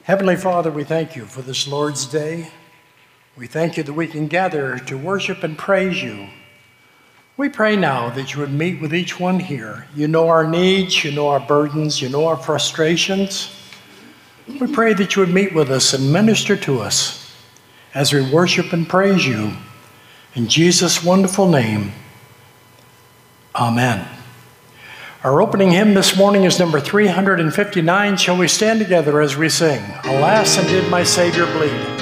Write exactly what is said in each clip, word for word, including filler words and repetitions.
Heavenly Father, we thank you for this Lord's Day. We thank you that we can gather to worship and praise you. We pray now that you would meet with each one here. You know our needs, you know our burdens, you know our frustrations. We pray that you would meet with us and minister to us as we worship and praise you. In Jesus' wonderful name, amen. Our opening hymn this morning is number three hundred fifty-nine. Shall we stand together as we sing, Alas, and did my Savior bleed?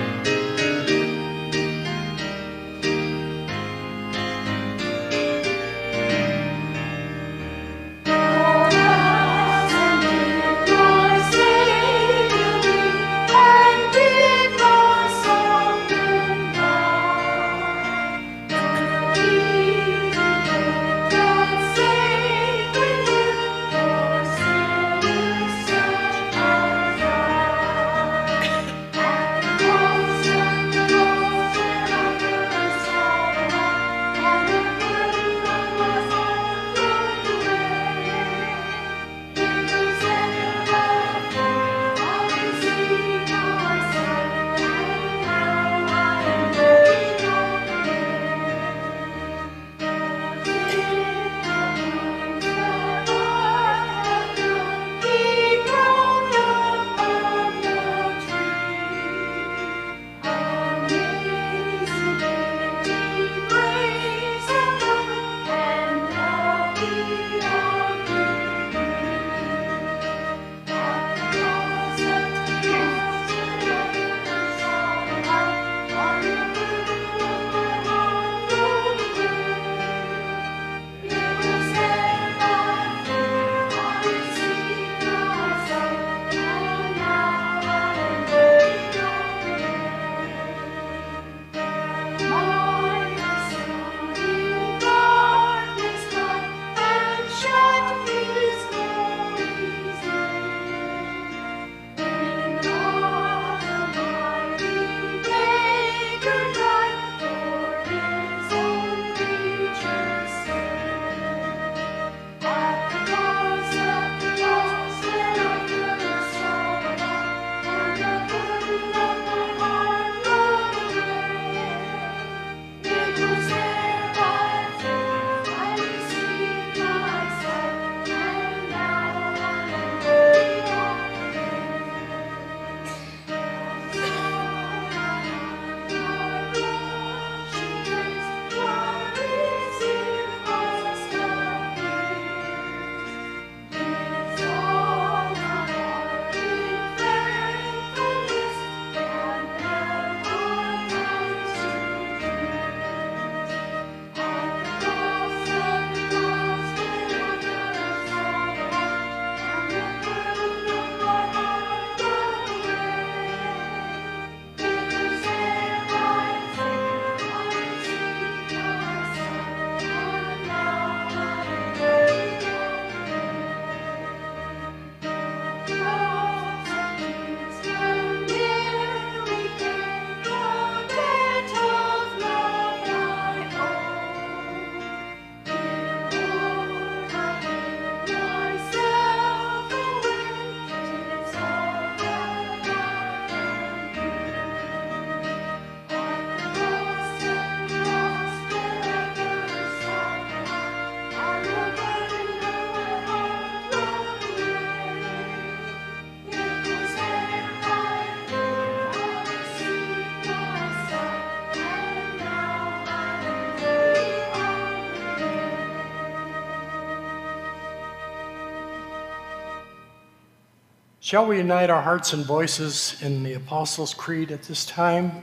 Shall we unite our hearts and voices in the Apostles' Creed at this time?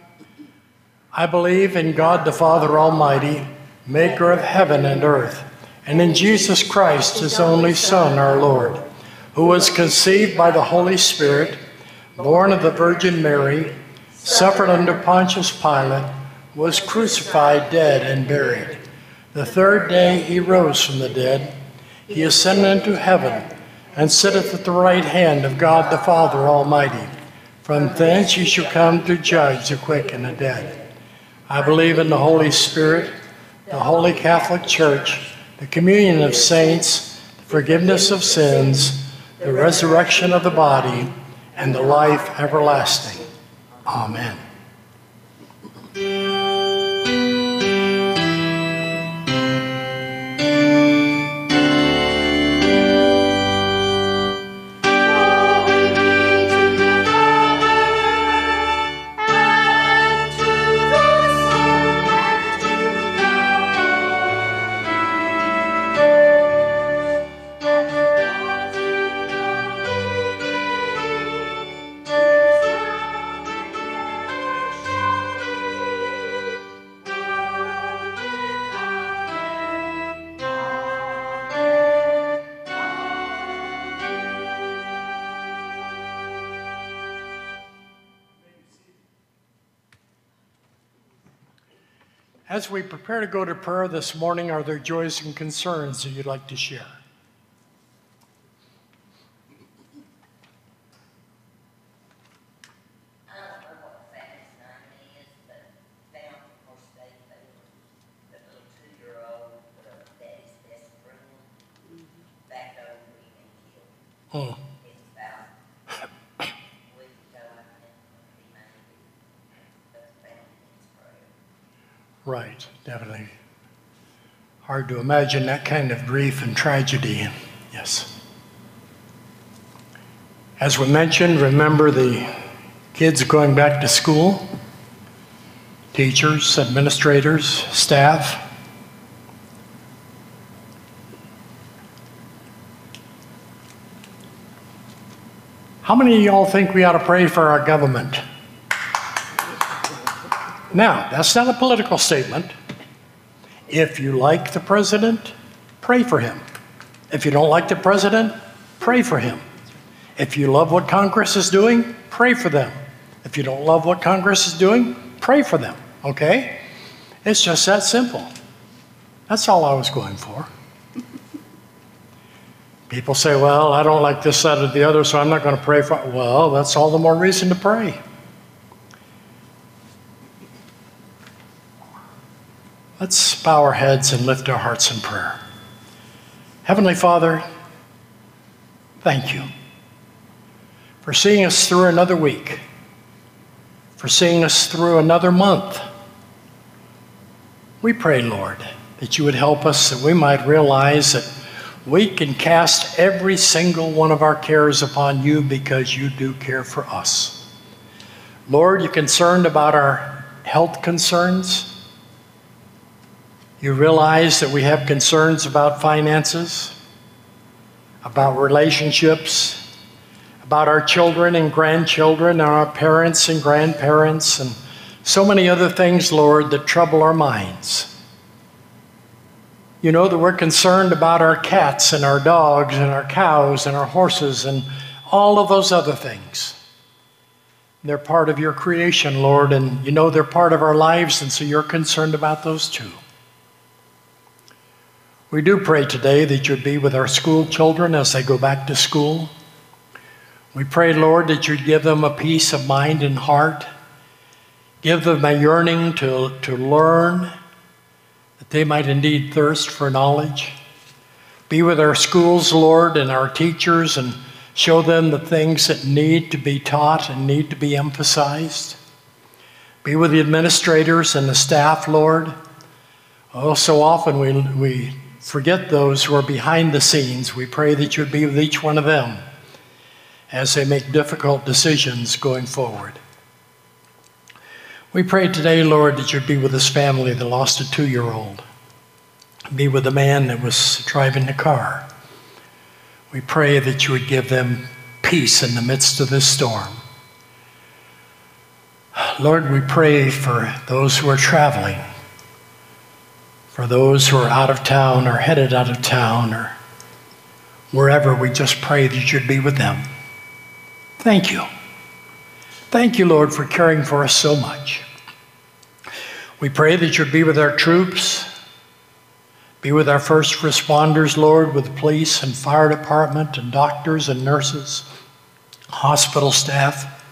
I believe in God the Father Almighty, maker of heaven and earth, and in Jesus Christ, his only Son, our Lord, who was conceived by the Holy Spirit, born of the Virgin Mary, suffered under Pontius Pilate, was crucified, dead, and buried. The third day he rose from the dead. He ascended into heaven, and sitteth at the right hand of God the Father Almighty. From thence he shall come to judge the quick and the dead. I believe in the Holy Spirit, the Holy Catholic Church, the communion of saints, the forgiveness of sins, the resurrection of the body, and the life everlasting. Amen. As we prepare to go to prayer this morning, are there joys and concerns that you'd like to share? I don't know what the family's name is, but down from Horse State, they were the little two-year-old, the daddy's best friend, back over and killed. Hmm. It's about a week ago, I think, he made it, but the family needs prayer. Right, definitely. Hard to imagine that kind of grief and tragedy. Yes. As we mentioned, remember the kids going back to school, teachers, administrators, staff. How many of y'all think we ought to pray for our government? Now, that's not a political statement. If you like the president, pray for him. If you don't like the president, pray for him. If you love what Congress is doing, pray for them. If you don't love what Congress is doing, pray for them, okay? It's just that simple. That's all I was going for. People say, well, I don't like this, that, or the other, so I'm not going to pray for it. Well, that's all the more reason to pray. Let's bow our heads and lift our hearts in prayer. Heavenly Father, thank you for seeing us through another week, for seeing us through another month. We pray, Lord, that you would help us, that we might realize that we can cast every single one of our cares upon you because you do care for us. Lord, you're concerned about our health concerns. You realize that we have concerns about finances, about relationships, about our children and grandchildren, and our parents and grandparents, and so many other things, Lord, that trouble our minds. You know that we're concerned about our cats and our dogs and our cows and our horses and all of those other things. They're part of your creation, Lord, and you know they're part of our lives, and so you're concerned about those too. We do pray today that you'd be with our school children as they go back to school. We pray, Lord, that you'd give them a peace of mind and heart. Give them a yearning to, to learn, that they might indeed thirst for knowledge. Be with our schools, Lord, and our teachers, and show them the things that need to be taught and need to be emphasized. Be with the administrators and the staff, Lord. Oh, so often we, we forget those who are behind the scenes. We pray that you'd be with each one of them as they make difficult decisions going forward. We pray today, Lord, that you'd be with this family that lost a two-year-old. Be with the man that was driving the car. We pray that you would give them peace in the midst of this storm. Lord, we pray for those who are traveling, for those who are out of town or headed out of town or wherever. We just pray that you'd be with them. Thank you. Thank you, Lord, for caring for us so much. We pray that you'd be with our troops, be with our first responders, Lord, with police and fire department and doctors and nurses, hospital staff.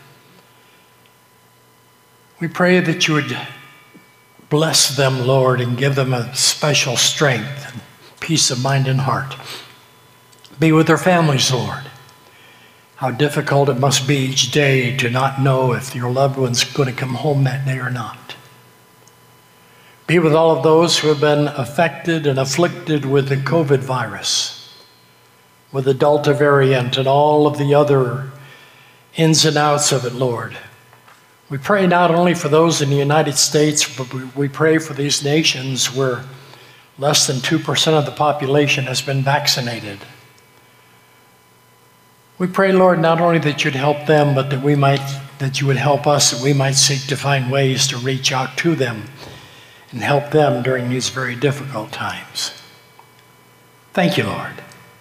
We pray that you would bless them, Lord, and give them a special strength and peace of mind and heart. Be with their families, Lord. how difficult it must be each day to not know if your loved one's going to come home that day or not. Be with all of those who have been affected and afflicted with the COVID virus, with the Delta variant and all of the other ins and outs of it, Lord. We pray not only for those in the United States, but we, we pray for these nations where less than two percent of the population has been vaccinated. We pray, Lord, not only that you'd help them, but that we might, that you would help us, that we might seek to find ways to reach out to them and help them during these very difficult times. Thank you, Lord.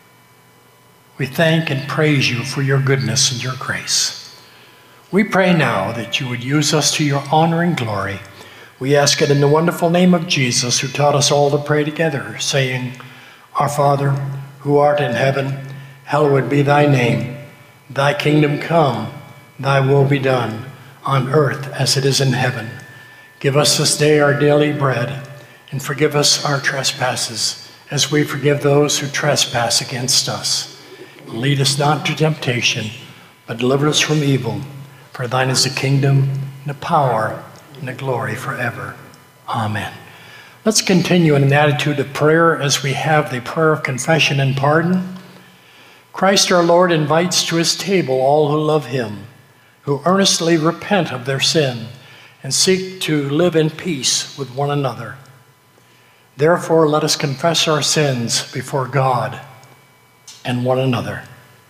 We thank and praise you for your goodness and your grace. We pray now that you would use us to your honor and glory. We ask it in the wonderful name of Jesus, who taught us all to pray together, saying, Our Father, who art in heaven, hallowed be thy name. Thy kingdom come, thy will be done, on earth as it is in heaven. Give us this day our daily bread, and forgive us our trespasses, as we forgive those who trespass against us. Lead us not to temptation, but deliver us from evil. For thine is the kingdom, and the power, and the glory forever. Amen. Let's continue in an attitude of prayer as we have the prayer of confession and pardon. Christ our Lord invites to his table all who love him, who earnestly repent of their sin and seek to live in peace with one another. Therefore, let us confess our sins before God and one another.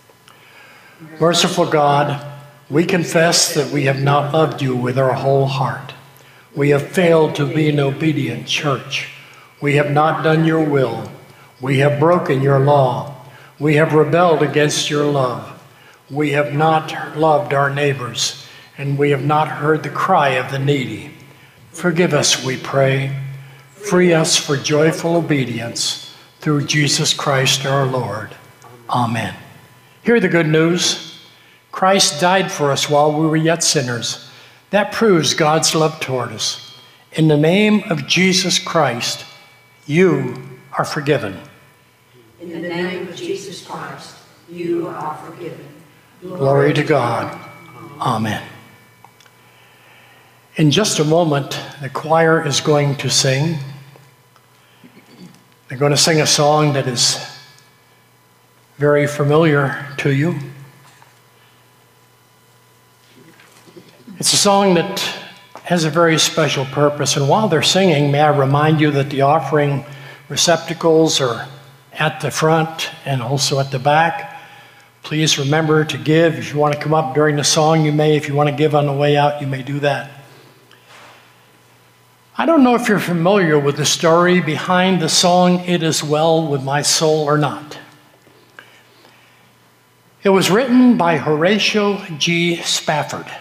Merciful God, we confess that we have not loved you with our whole heart. We have failed to be an obedient church. We have not done your will. We have broken your law. We have rebelled against your love. We have not loved our neighbors, and we have not heard the cry of the needy. Forgive us, we pray. Free us for joyful obedience through Jesus Christ our Lord. Amen. Hear the good news. Christ died for us while we were yet sinners. That proves God's love toward us. In the name of Jesus Christ, you are forgiven. In the name of Jesus Christ, you are forgiven. Glory, Glory to God. Amen. In just a moment, the choir is going to sing. They're going to sing a song that is very familiar to you. It's a song that has a very special purpose. And while they're singing, may I remind you that the offering receptacles are at the front and also at the back. Please remember to give. If you want to come up during the song, you may. If you want to give on the way out, you may do that. I don't know if you're familiar with the story behind the song, It Is Well With My Soul or not. It was written by Horatio G. Spafford.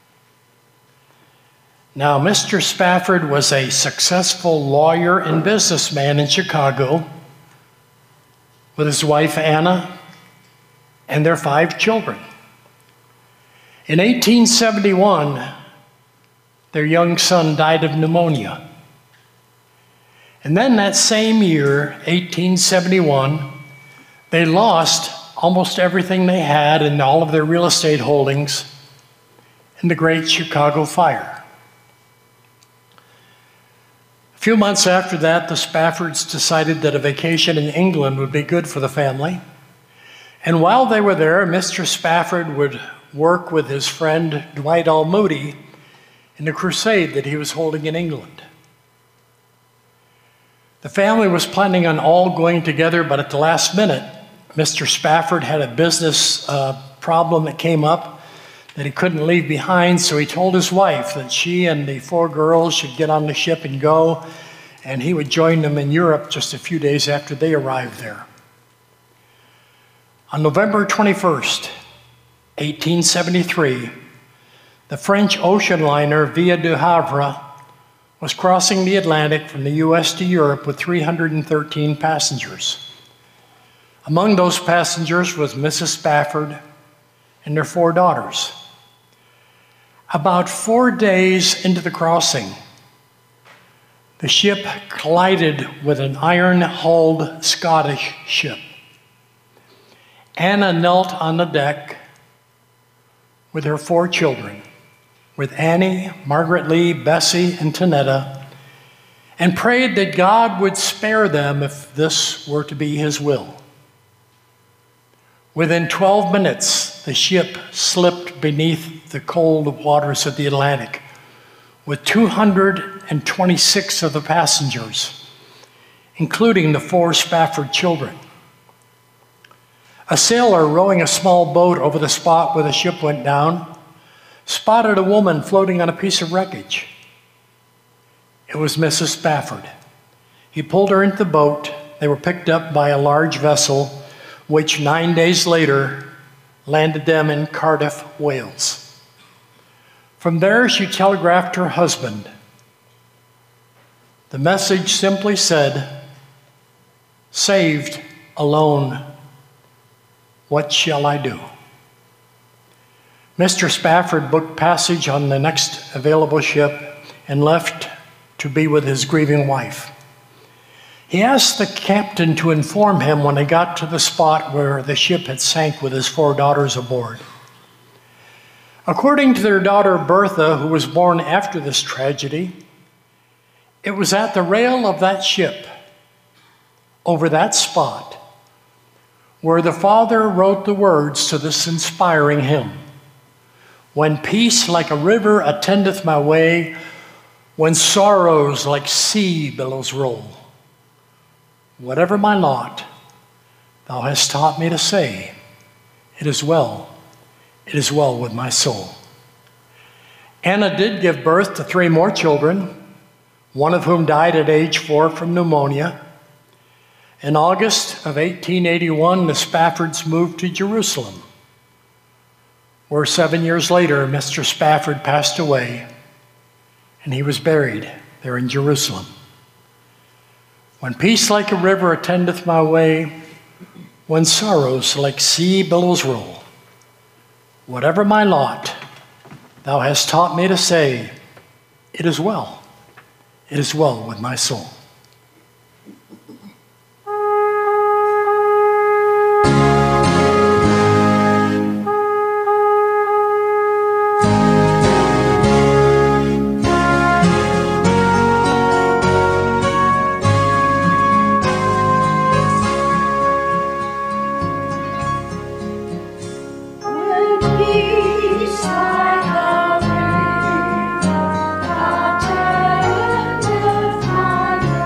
Now, Mister Spafford was a successful lawyer and businessman in Chicago with his wife Anna and their five children. In eighteen seventy-one, their young son died of pneumonia. And then that same year, eighteen seventy-one, they lost almost everything they had and all of their real estate holdings in the Great Chicago Fire. A few months after that, the Spaffords decided that a vacation in England would be good for the family. And while they were there, Mister Spafford would work with his friend Dwight L. Moody in the crusade that he was holding in England. The family was planning on all going together, but at the last minute, Mister Spafford had a business uh, problem that came up that he couldn't leave behind, so he told his wife that she and the four girls should get on the ship and go, and he would join them in Europe just a few days after they arrived there. On November twenty-first, eighteen seventy-three, the French ocean liner Via du Havre was crossing the Atlantic from the U S to Europe with three hundred thirteen passengers. Among those passengers was Missus Spafford and their four daughters. About four days into the crossing, the ship collided with an iron-hulled Scottish ship. Anna knelt on the deck with her four children, with Annie, Margaret Lee, Bessie, and Tanetta, and prayed that God would spare them if this were to be his will. Within twelve minutes, the ship slipped beneath the cold waters of the Atlantic, with two hundred twenty-six of the passengers, including the four Spafford children. A sailor rowing a small boat over the spot where the ship went down spotted a woman floating on a piece of wreckage. It was Missus Spafford. He pulled her into the boat. They were picked up by a large vessel, which nine days later landed them in Cardiff, Wales. From there, she telegraphed her husband. The message simply said, "Saved, alone, what shall I do?" Mister Spafford booked passage on the next available ship and left to be with his grieving wife. He asked the captain to inform him when they got to the spot where the ship had sank with his four daughters aboard. According to their daughter Bertha, who was born after this tragedy, it was at the rail of that ship, over that spot, where the father wrote the words to this inspiring hymn. "When peace like a river attendeth my way, when sorrows like sea billows roll, whatever my lot, thou hast taught me to say, it is well, it is well with my soul." Anna did give birth to three more children, one of whom died at age four from pneumonia. In August of eighteen eighty-one, the Spaffords moved to Jerusalem, where seven years later, Mister Spafford passed away, and he was buried there in Jerusalem. When peace like a river attendeth my way, when sorrows like sea billows roll, whatever my lot, thou hast taught me to say, it is well, it is well with my soul. Peace like a river attendeth my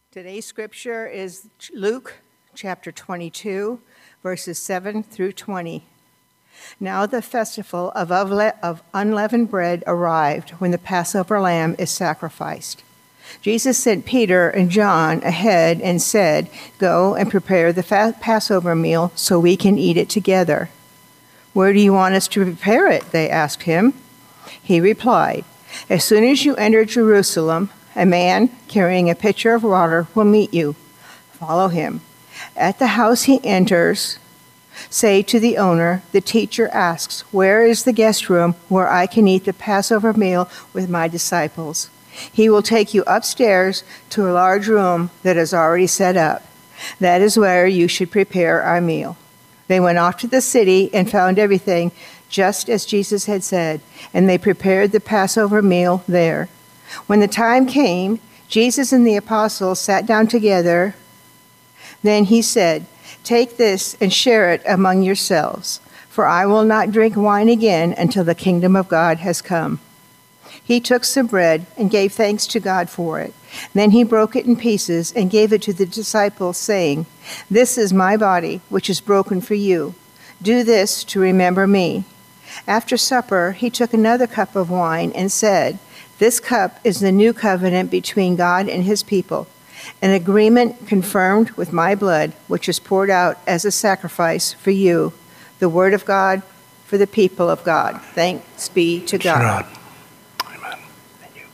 Today's scripture is Luke chapter twenty-two, verses seven through twenty. Now the festival of unleavened bread arrived when the Passover lamb is sacrificed. Jesus sent Peter and John ahead and said, "Go and prepare the Passover meal so we can eat it together." "Where do you want us to prepare it?" they asked him. He replied, "As soon as you enter Jerusalem, a man carrying a pitcher of water will meet you. Follow him. At the house he enters, say to the owner, 'The teacher asks, where is the guest room where I can eat the Passover meal with my disciples?' He will take you upstairs to a large room that is already set up. That is where you should prepare our meal." They went off to the city and found everything just as Jesus had said, and they prepared the Passover meal there. When the time came, Jesus and the apostles sat down together. Then he said, "Take this and share it among yourselves, for I will not drink wine again until the kingdom of God has come." He took some bread and gave thanks to God for it. Then he broke it in pieces and gave it to the disciples, saying, "This is my body, which is broken for you. Do this to remember me." After supper, he took another cup of wine and said, "This cup is the new covenant between God and his people, an agreement confirmed with my blood, which is poured out as a sacrifice for you." The word of God for the people of God. Thanks be to God. God. Amen. Thank you.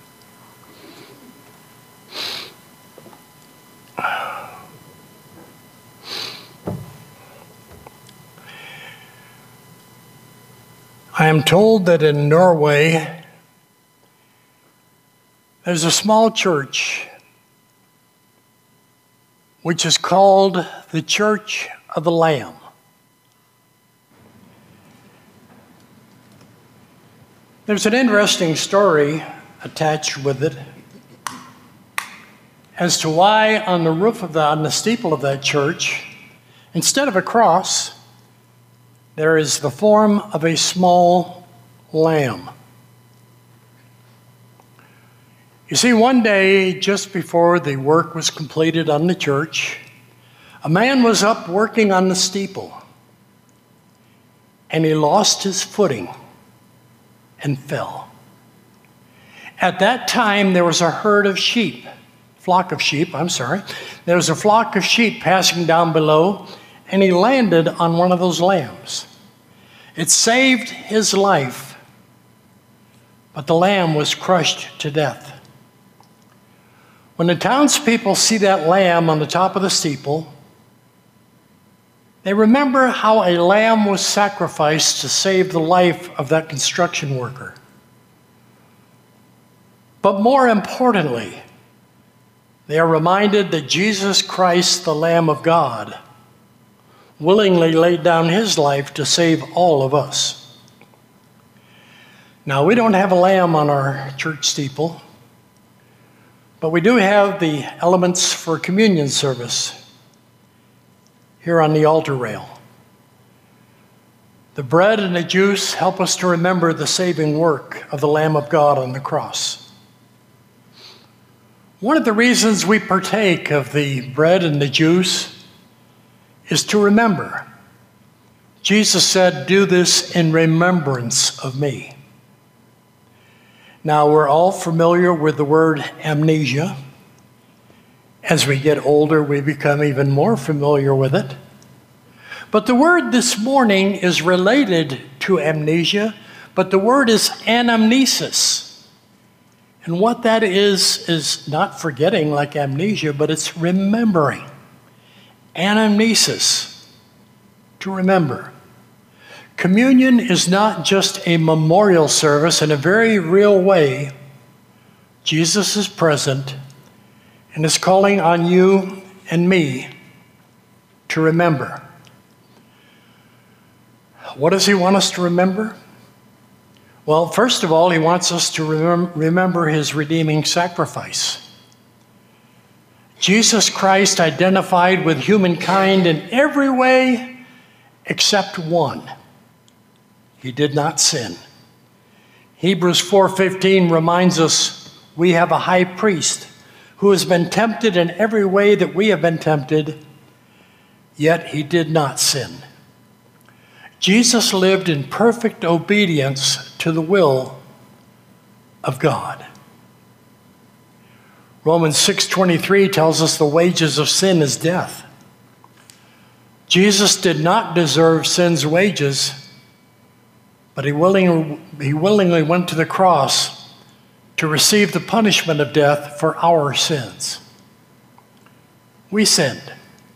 I am told that in Norway, there's a small church which is called the Church of the Lamb. There's an interesting story attached with it as to why on the roof of the, on the steeple of that church, instead of a cross, there is the form of a small lamb. You see, one day, just before the work was completed on the church, a man was up working on the steeple, and he lost his footing and fell. At that time, there was a herd of sheep, flock of sheep, I'm sorry. There was a flock of sheep passing down below, and he landed on one of those lambs. It saved his life, but the lamb was crushed to death. When the townspeople see that lamb on the top of the steeple, they remember how a lamb was sacrificed to save the life of that construction worker. But more importantly, they are reminded that Jesus Christ, the Lamb of God, willingly laid down his life to save all of us. Now, we don't have a lamb on our church steeple, but we do have the elements for communion service here on the altar rail. The bread and the juice help us to remember the saving work of the Lamb of God on the cross. One of the reasons we partake of the bread and the juice is to remember. Jesus said, "Do this in remembrance of me." Now, we're all familiar with the word amnesia. As we get older, we become even more familiar with it. But the word this morning is related to amnesia, but the word is anamnesis. And what that is, is not forgetting like amnesia, but it's remembering. Anamnesis, to remember. Communion is not just a memorial service. In a very real way, Jesus is present and is calling on you and me to remember. What does he want us to remember? Well, first of all, he wants us to remem- remember his redeeming sacrifice. Jesus Christ identified with humankind in every way except one. He did not sin. Hebrews four fifteen reminds us we have a high priest who has been tempted in every way that we have been tempted, yet he did not sin. Jesus lived in perfect obedience to the will of God. Romans six twenty-three tells us the wages of sin is death. Jesus did not deserve sin's wages, but he willingly, he willingly went to the cross to receive the punishment of death for our sins. We sinned.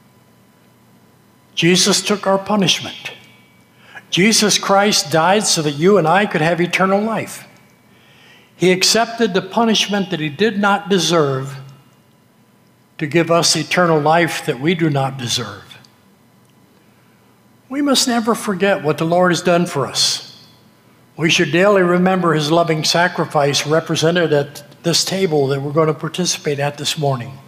Jesus took our punishment. Jesus Christ died so that you and I could have eternal life. He accepted the punishment that he did not deserve to give us eternal life that we do not deserve. We must never forget what the Lord has done for us. We should daily remember his loving sacrifice represented at this table that we're going to participate at this morning.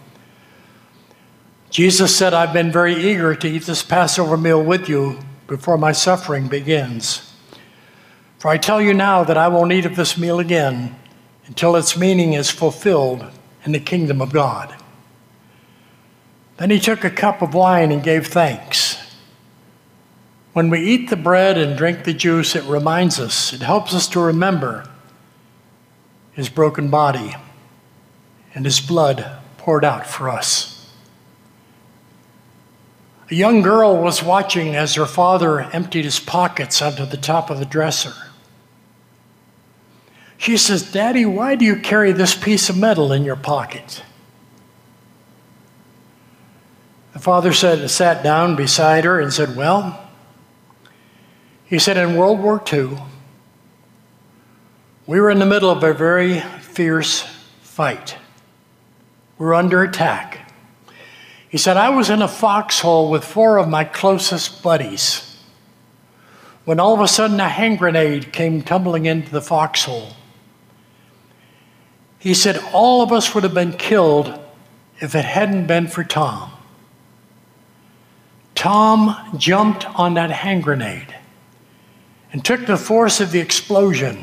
Jesus said, "I've been very eager to eat this Passover meal with you before my suffering begins. For I tell you now that I won't eat of this meal again until its meaning is fulfilled in the kingdom of God." Then he took a cup of wine and gave thanks. When we eat the bread and drink the juice, it reminds us, it helps us to remember his broken body and his blood poured out for us. A young girl was watching as her father emptied his pockets onto the top of the dresser. She says, "Daddy, why do you carry this piece of metal in your pocket?" The father said, sat down beside her and said, "Well," he said, "in World War Two, we were in the middle of a very fierce fight. We were under attack. He said, I was in a foxhole with four of my closest buddies when all of a sudden a hand grenade came tumbling into the foxhole. He said, all of us would have been killed if it hadn't been for Tom. Tom jumped on that hand grenade and took the force of the explosion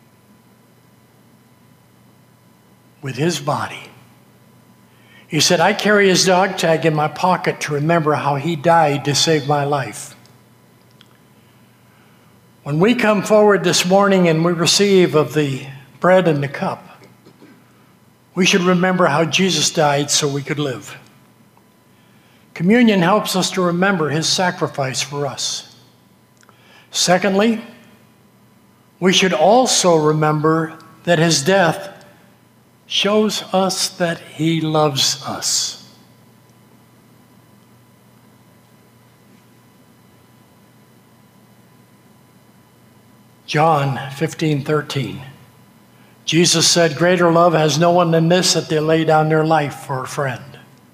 with his body. He said, I carry his dog tag in my pocket to remember how he died to save my life. When we come forward this morning and we receive of the bread and the cup, we should remember how Jesus died so we could live. Communion helps us to remember his sacrifice for us. Secondly, we should also remember that his death shows us that he loves us. John fifteen thirteen. Jesus said, greater love has no one than this, that they lay down their life for a friend.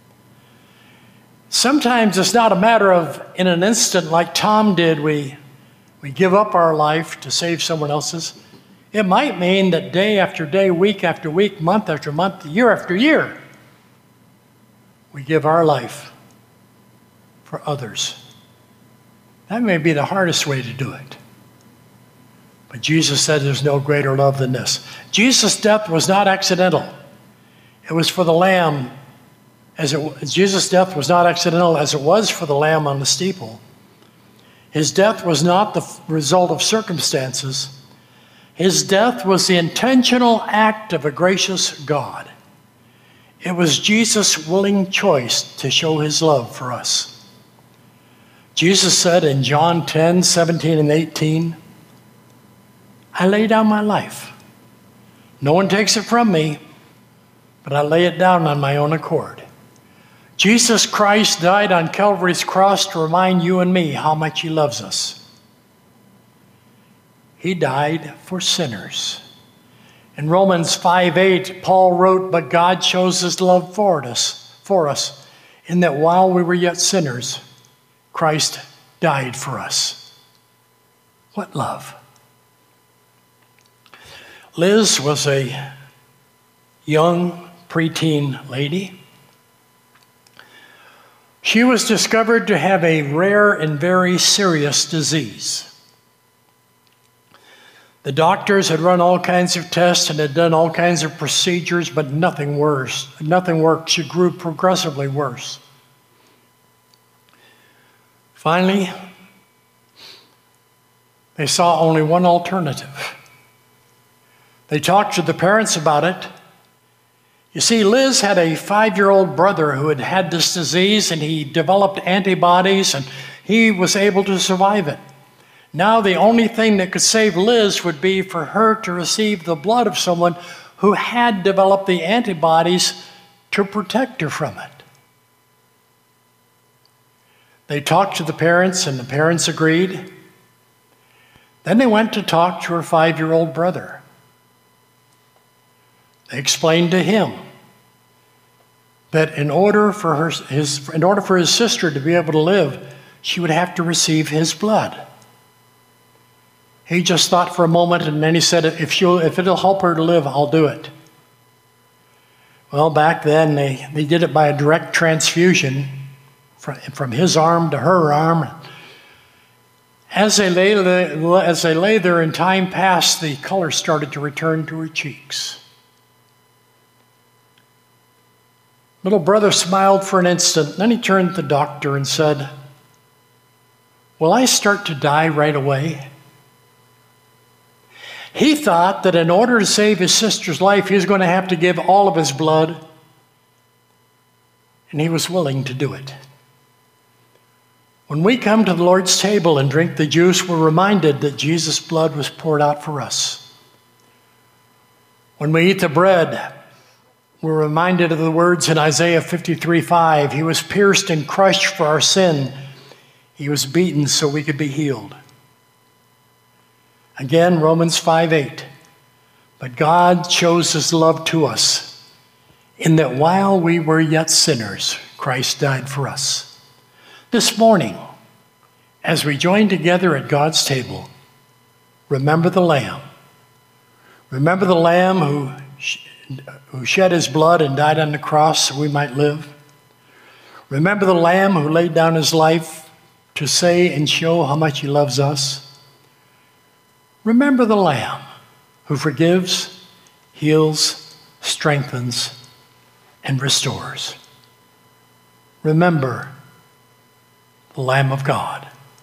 Sometimes it's not a matter of, in an instant like Tom did, we, we give up our life to save someone else's. It might mean that day after day, week after week, month after month, year after year, we give our life for others. That may be the hardest way to do it. But Jesus said there's no greater love than this. Jesus' death was not accidental. It was for the Lamb. As it, Jesus' death was not accidental as it was for the Lamb on the steeple. His death was not the result of circumstances. His death was the intentional act of a gracious God. It was Jesus' willing choice to show his love for us. Jesus said in John ten, seventeen and eighteen, I lay down my life. No one takes it from me, but I lay it down on my own accord. Jesus Christ died on Calvary's cross to remind you and me how much he loves us. He died for sinners. In Romans five eight, Paul wrote, but God shows his love for us, for us, in that while we were yet sinners, Christ died for us. What love? Liz was a young preteen lady. She was discovered to have a rare and very serious disease. The doctors had run all kinds of tests and had done all kinds of procedures, but nothing worse. Nothing worked. She grew progressively worse. Finally, they saw only one alternative. They talked to the parents about it. You see, Liz had a five-year-old brother who had had this disease, and he developed antibodies, and he was able to survive it. Now the only thing that could save Liz would be for her to receive the blood of someone who had developed the antibodies to protect her from it. They talked to the parents, and the parents agreed. Then they went to talk to her five-year-old brother. They explained to him that in order for her, his, in order for his sister to be able to live, she would have to receive his blood. He just thought for a moment, and then he said, if, she'll, if it'll help her to live, I'll do it. Well, back then, they, they did it by a direct transfusion from, from his arm to her arm. As they, lay, as they lay there and time passed, the color started to return to her cheeks. Little brother smiled for an instant, then he turned to the doctor and said, will I start to die right away? He thought that in order to save his sister's life, he was going to have to give all of his blood, and he was willing to do it. When we come to the Lord's table and drink the juice, we're reminded that Jesus' blood was poured out for us. When we eat the bread, we're reminded of the words in Isaiah fifty-three five, he was pierced and crushed for our sin. He was beaten so we could be healed. Again, Romans five eight, but God shows his love to us in that while we were yet sinners, Christ died for us. This morning, as we join together at God's table, remember the Lamb. Remember the Lamb who, who shed his blood and died on the cross so we might live. Remember the Lamb who laid down his life to say and show how much he loves us. Remember the Lamb who forgives, heals, strengthens, and restores. Remember the Lamb of God.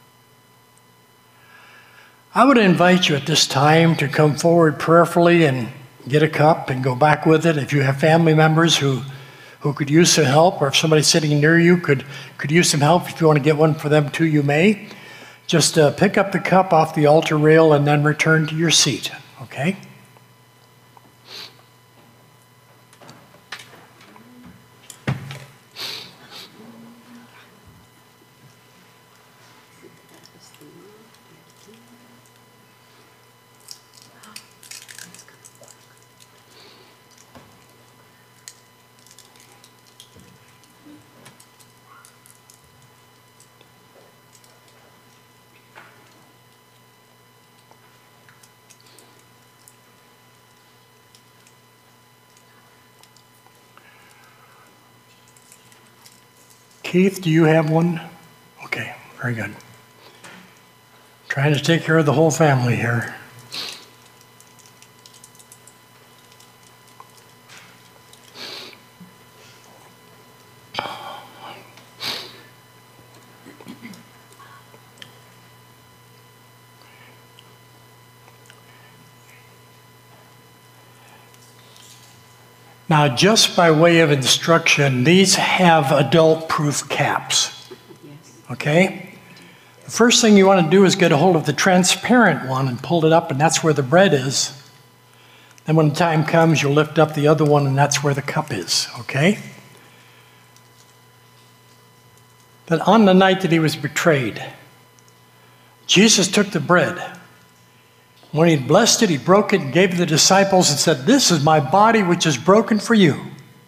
I would invite you at this time to come forward prayerfully and get a cup and go back with it. If you have family members who, who could use some help, or if somebody sitting near you could, could use some help, if you want to get one for them too, you may. Just uh, pick up the cup off the altar rail and then return to your seat, okay? Keith, do you have one? Okay, very good. Trying to take care of the whole family here. Now, just by way of instruction, these have adult-proof caps, okay? The first thing you want to do is get a hold of the transparent one and pull it up, and that's where the bread is. Then when the time comes, you'll lift up the other one, and that's where the cup is, okay? But on the night that he was betrayed, Jesus took the bread. When he had blessed it, he broke it and gave it to the disciples and said, "This is my body which is broken for you."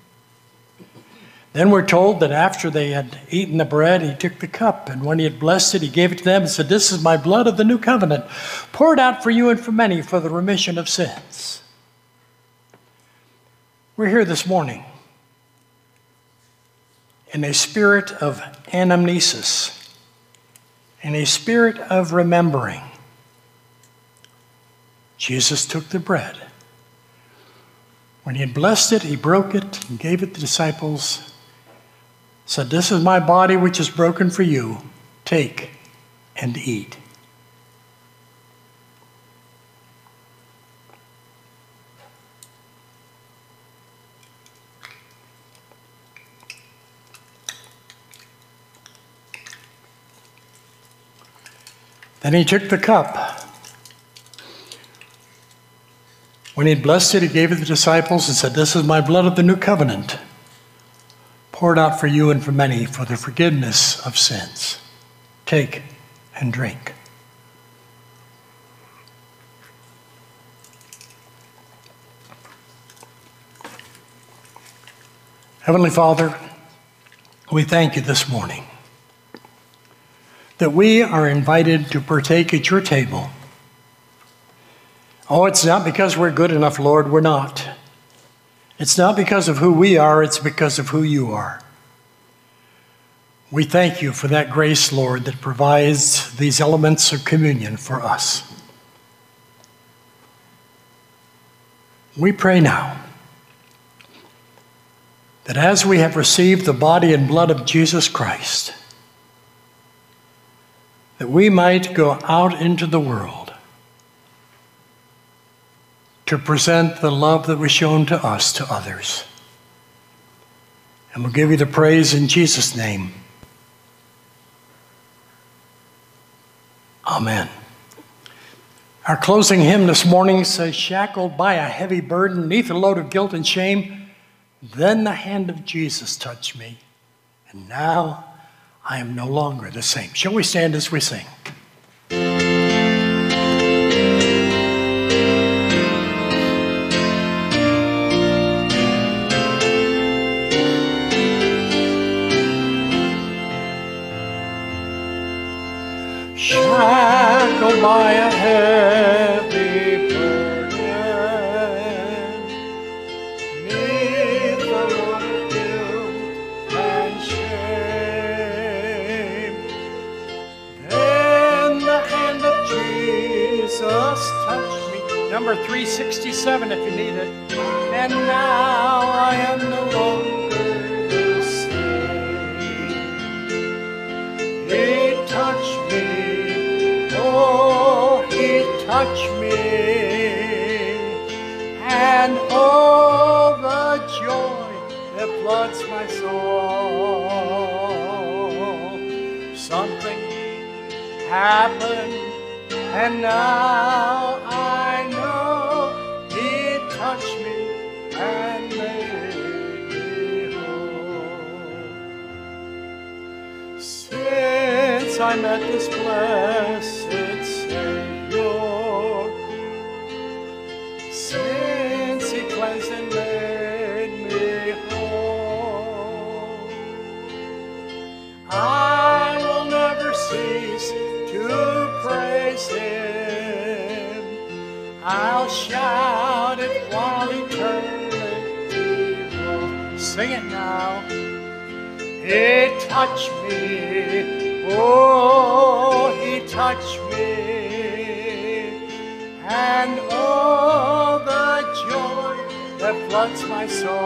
Then we're told that after they had eaten the bread, he took the cup, and when he had blessed it, he gave it to them and said, "This is my blood of the new covenant, poured out for you and for many for the remission of sins." We're here this morning in a spirit of anamnesis, in a spirit of remembering. Jesus took the bread. When he had blessed it, he broke it and gave it to the disciples, said, "This is my body which is broken for you. Take and eat." Then he took the cup. When he had blessed it, he gave it to the disciples and said, "This is my blood of the new covenant, poured out for you and for many for the forgiveness of sins. Take and drink." Heavenly Father, we thank you this morning that we are invited to partake at your table. Oh, it's not because we're good enough, Lord, we're not. It's not because of who we are, it's because of who you are. We thank you for that grace, Lord, that provides these elements of communion for us. We pray now that as we have received the body and blood of Jesus Christ, that we might go out into the world to present the love that was shown to us to others. And we'll give you the praise in Jesus' name. Amen. Our closing hymn this morning says, "Shackled by a heavy burden, neath a load of guilt and shame, then the hand of Jesus touched me, and now I am no longer the same." Shall we stand as we sing? Shackled by a heavy burden, neath the load of guilt and shame, then the hand of Jesus touched me. Number three sixty-seven if you need it. And now I am no longer the same. He touched me. Oh, he touched me, and oh, the joy that floods my soul. Something happened, and now I know he touched me and made me whole. Since I met this blessed Savior, since he cleansed and made me whole, I will never cease to praise him. I'll shout it while eternity rolls. Sing it now. He touched me, oh, he touched me, and oh, the joy that floods my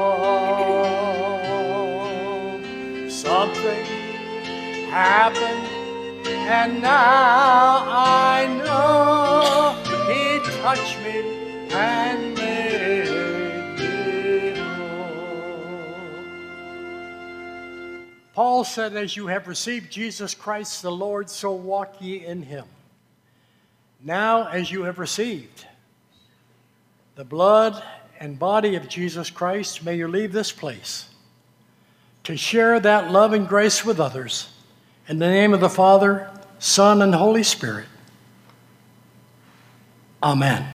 soul. Something happened, and now I know he touched me and made me whole. Paul said, "As you have received Jesus Christ the Lord, so walk ye in him." Now, as you have received the blood and body of Jesus Christ, may you leave this place to share that love and grace with others. In the name of the Father, Son, and Holy Spirit. Amen.